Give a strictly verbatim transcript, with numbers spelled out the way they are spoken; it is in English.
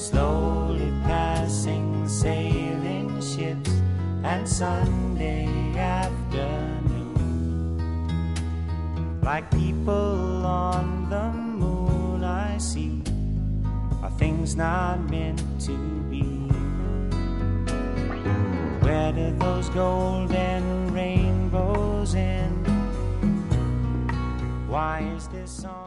slowly passing sailing ships and Sunday afternoon, like people on the moon I see are things not meant to be. Where do those golden rainbows end? Why is this song